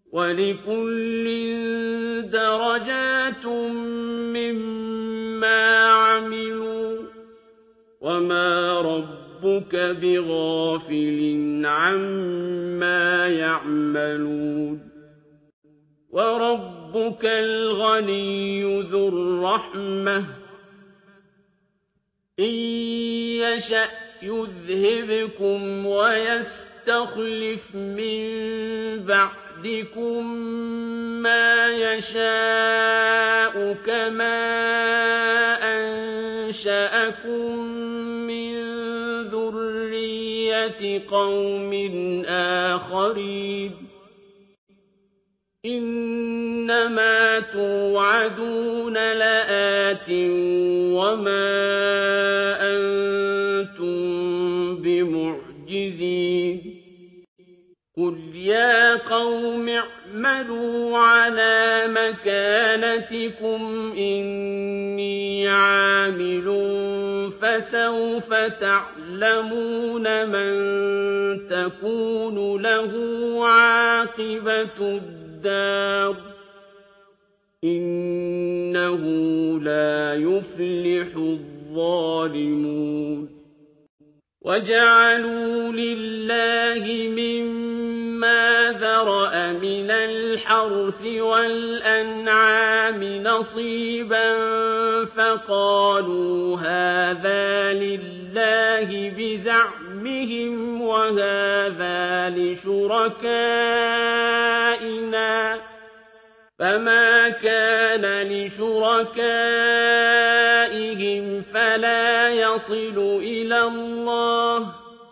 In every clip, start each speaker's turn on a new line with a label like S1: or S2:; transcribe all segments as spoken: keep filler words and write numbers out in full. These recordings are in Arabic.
S1: وَلِكُلٍّ دَرَجَاتٌ مِّمَّا عَمِلُوا ۚ وَمَا رَبُّكَ بِغَافِلٍ عَمَّا يَعْمَلُونَ وَرَبُّكَ الْغَنِيُّ ذُو الرَّحْمَةِ ۚ إِن يَشَأْ يُذْهِبْكُمْ وَيَسْتَخْلِفْ مِن بَعْدِكُم مَّا يَشَاءُ كَمَا أَنشَأَكُم مِّن ذُرِّيَّةِ قَوْمٍ آخَرِينَ إِنَّمَا تُوعَدُونَ لَآتٍ وَمَا أَنتُم بِمُعْجِزِينَ قُلْ يَا قَوْمِ اعْمَلُوا عَلَىٰ مَكَانَتِكُمْ إِنِّي عَامِلٌ ۖ فَسَوْفَ تَعْلَمُونَ مَن تَكُونُ لَهُ عَاقِبَةُ الدَّارِ ۗ إِنَّهُ لَا يُفْلِحُ الظَّالِمُونَ وَجَعَلُوا لِلَّهِ مِمَّا ذَرَأَ مِنَ الْحَرْثِ وَالْأَنْعَامِ نَصِيبًا فَقَالُوا هَٰذَا لِلَّهِ بِزَعْمِهِمْ وَهَٰذَا لِشُرَكَائِنَا ۖ فَمَا كَانَ لِشُرَكَائِهِمْ فَلَا يَصِلُ إِلَى اللَّهِ ۖ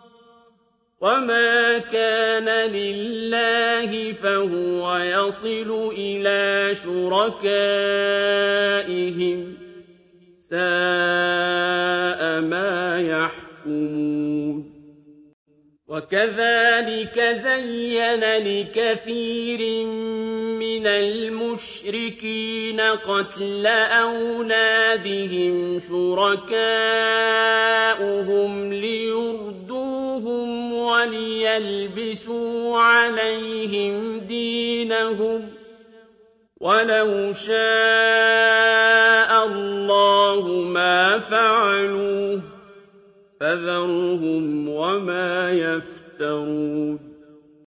S1: وَمَا كَانَ لِلَّهِ فَهُوَ يَصِلُ إِلَىٰ شُرَكَائِهِمْ ۗ سَاءَ مَا يَحْكُمُونَ وَكَذَٰلِكَ زَيَّنَ لِكَثِيرٍ مِّنَ الْمُشْرِكِينَ قَتْلَ أَوْلَادِهِمْ شُرَكَاؤُهُمْ لِيُرْدُوهُمْ وَلِيَلْبِسُوا عَلَيْهِمْ دِينَهُمْ ۖ وَلَوْ شَاءَ اللَّهُ مَا فَعَلُوهُ ۖ فَذَرْهُمْ وَمَا يَفْتَرُونَ